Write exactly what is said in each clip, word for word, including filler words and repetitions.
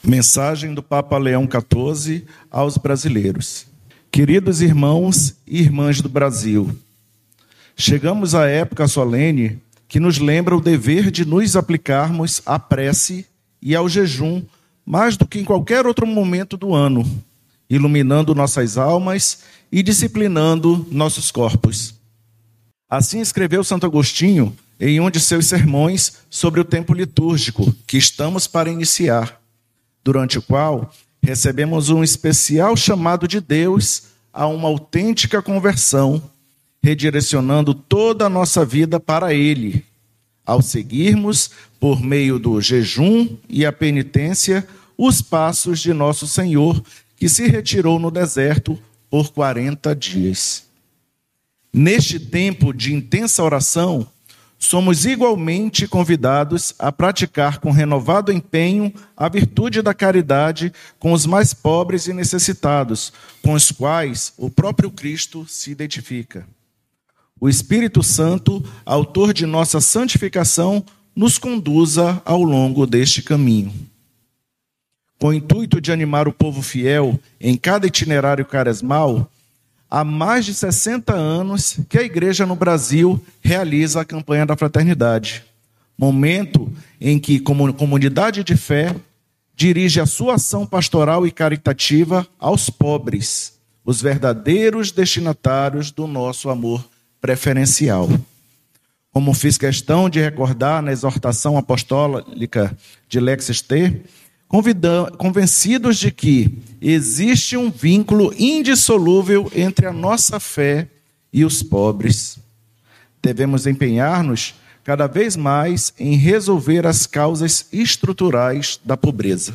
Mensagem do Papa Leão quatorze aos brasileiros. Queridos irmãos e irmãs do Brasil, chegamos à época solene que nos lembra o dever de nos aplicarmos à prece e ao jejum mais do que em qualquer outro momento do ano, iluminando nossas almas e disciplinando nossos corpos. Assim escreveu Santo Agostinho em um de seus sermões sobre o tempo litúrgico que estamos para iniciar, durante o qual recebemos um especial chamado de Deus a uma autêntica conversão, redirecionando toda a nossa vida para Ele, ao seguirmos, por meio do jejum e a penitência, os passos de nosso Senhor, que se retirou no deserto por quarenta dias. Neste tempo de intensa oração, somos igualmente convidados a praticar com renovado empenho a virtude da caridade com os mais pobres e necessitados, com os quais o próprio Cristo se identifica. O Espírito Santo, autor de nossa santificação, nos conduza ao longo deste caminho. Com o intuito de animar o povo fiel em cada itinerário carismal, há mais de sessenta anos que a Igreja no Brasil realiza a campanha da fraternidade, momento em que, como comunidade de fé, dirige a sua ação pastoral e caritativa aos pobres, os verdadeiros destinatários do nosso amor preferencial. Como fiz questão de recordar na exortação apostólica de Lex T, convencidos de que existe um vínculo indissolúvel entre a nossa fé e os pobres. Devemos empenhar-nos cada vez mais em resolver as causas estruturais da pobreza.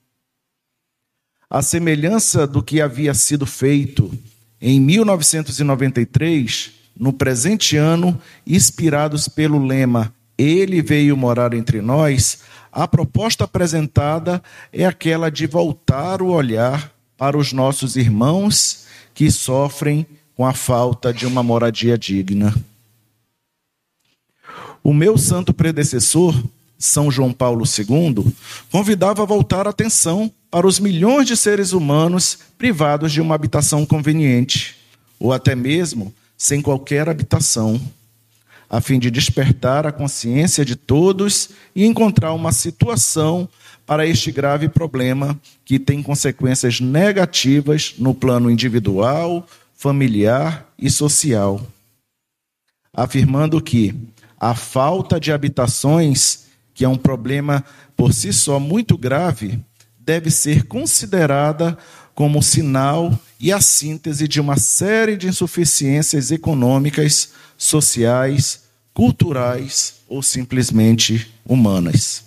À semelhança do que havia sido feito em mil novecentos e noventa e três, no presente ano, inspirados pelo lema "Ele veio morar entre nós", a proposta apresentada é aquela de voltar o olhar para os nossos irmãos que sofrem com a falta de uma moradia digna. O meu santo predecessor, São João Paulo segundo, convidava a voltar a atenção para os milhões de seres humanos privados de uma habitação conveniente, ou até mesmo sem qualquer habitação, a fim de despertar a consciência de todos e encontrar uma situação para este grave problema que tem consequências negativas no plano individual, familiar e social. Afirmando que a falta de habitações, que é um problema por si só muito grave, deve ser considerada como sinal e a síntese de uma série de insuficiências econômicas, sociais, culturais ou simplesmente humanas.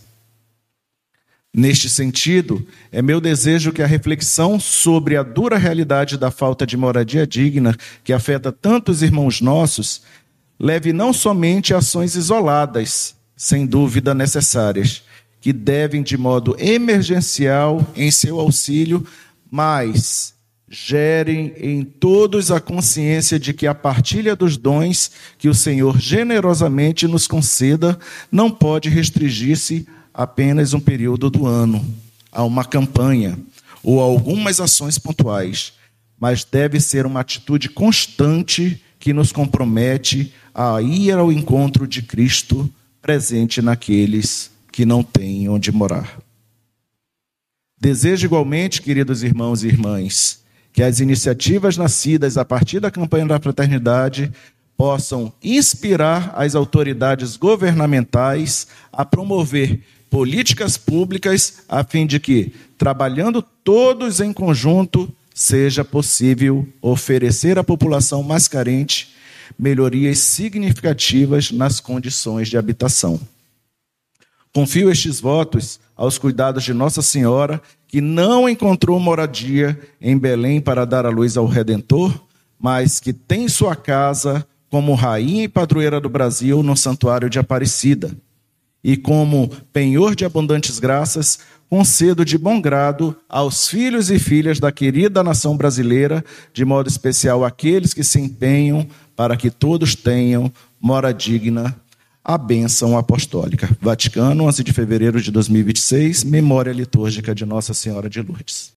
Neste sentido, é meu desejo que a reflexão sobre a dura realidade da falta de moradia digna que afeta tantos irmãos nossos leve não somente a ações isoladas, sem dúvida necessárias, que devem de modo emergencial em seu auxílio, mas gerem em todos a consciência de que a partilha dos dons que o Senhor generosamente nos conceda não pode restringir-se a apenas um período do ano, a uma campanha ou a algumas ações pontuais, mas deve ser uma atitude constante que nos compromete a ir ao encontro de Cristo presente naqueles que não têm onde morar. Desejo igualmente, queridos irmãos e irmãs, que as iniciativas nascidas a partir da campanha da fraternidade possam inspirar as autoridades governamentais a promover políticas públicas a fim de que, trabalhando todos em conjunto, seja possível oferecer à população mais carente melhorias significativas nas condições de habitação. Confio estes votos aos cuidados de Nossa Senhora, que não encontrou moradia em Belém para dar a luz ao Redentor, mas que tem sua casa como rainha e padroeira do Brasil no Santuário de Aparecida. E como penhor de abundantes graças, concedo de bom grado aos filhos e filhas da querida nação brasileira, de modo especial àqueles que se empenham para que todos tenham mora digna, a bênção apostólica. Vaticano, onze de fevereiro de dois mil e vinte e seis, memória litúrgica de Nossa Senhora de Lourdes.